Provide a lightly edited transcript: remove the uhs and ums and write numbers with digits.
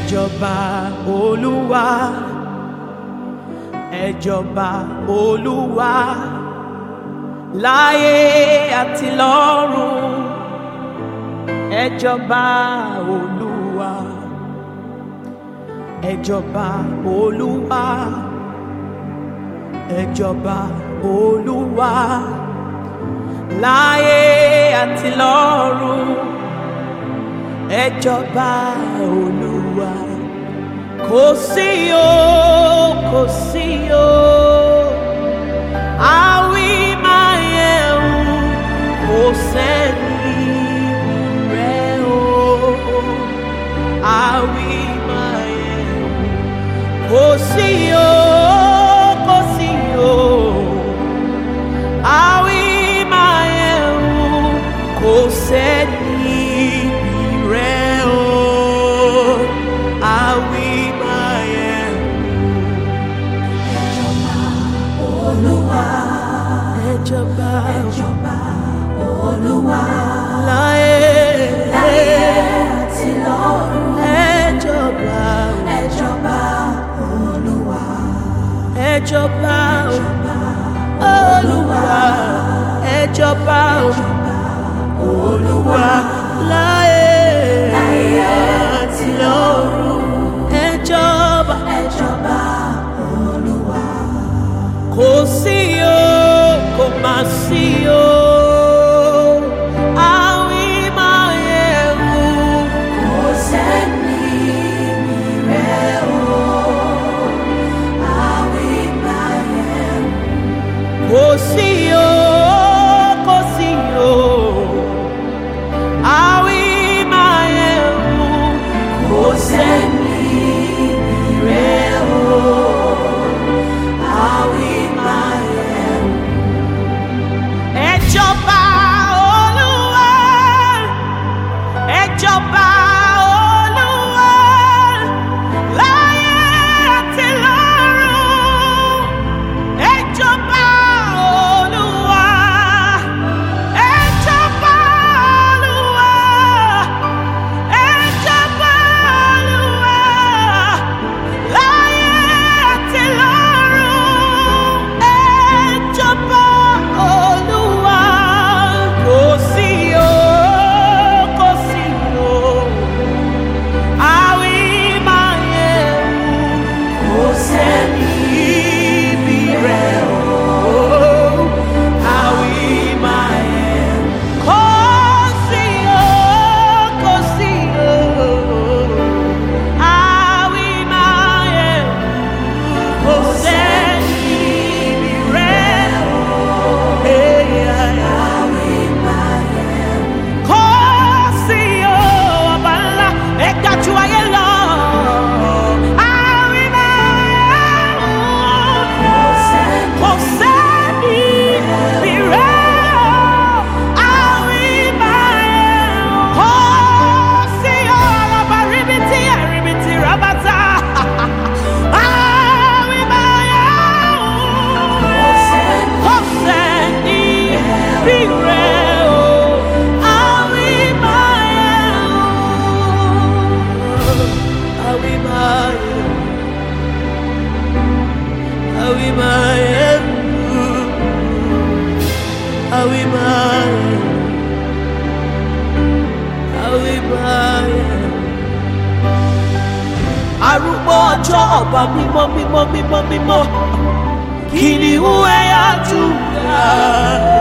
jọba Olúwa, ẹ jọba Olúwa, láyé àti lọ́run. Ẹ jọba Olúwa, ẹ jọba Olúwa, ẹ jọba Olúwa, láyé àti lọ́run. Ẹ jọba Olúwa, kò sí o, kò sí o, àwí máa yẹ̀wò, kò sẹ́ni rẹ̀ o, àwí máa yẹ̀wò, kò sí o, kò sí o, àwí máa yẹ̀wò, kò sẹ́ni. Ẹ jọba Olúwa, láyé àti lọ́run. Ẹ jọba Olúwa, ẹ jọba Olúwa, ẹ jọba Olúwa, láyé àti lọ́run. Ẹ jọba Olúwa, kò sí o, kò má sí o, àwí máa yẹ̀wò, kò sẹ́ni rẹ̀ o, àwí máa yẹ̀wò, kò sí o, kò sí o, àwí máa yẹ̀wò, kò sẹ́ni rẹ̀ o, àwí máa yẹ̀wò. Ẹ jọba Olúwa, ẹ jọba Olúwa, láyé àti lọ́run. Ẹ jọba Olúwa, ẹ jọba Olúwa, ẹ jọba Olúwa, láyé àti lọ́run. Ẹ jọba Olúwa, kò sí o, kò sí o, àwí máa yẹ̀wò, kò sẹ́ni bí rẹ̀ o, àwí máa yẹ̀wò, kò sí o, kò sí o, àwí máa yẹ̀wò, kò sẹ́ni bí rẹ̀ o. Kò sí o, ọba ńlá, ẹ ga jù ayé lọ. Àwí máa yẹ̀wò, kò sẹ́ni bí rẹ̀ o. Àwí máa yẹ̀wò, kò sí o, ọba ríbitì ẹ̀ríbitì rábàtà. Àwí máa yẹ̀wò, kò sẹ́ni bí rẹ̀ o. Àwí máa yẹ̀wò, àwí máa yẹ̀wò, àwí máa yẹ̀wò, àwí máa yẹ̀wò, àwí máa yẹ̀wò. Arúgbó ọjọ́, ọba mímọ́ mímọ́ mímọ́ mímọ́, kìnìún ẹ̀yà Júdà.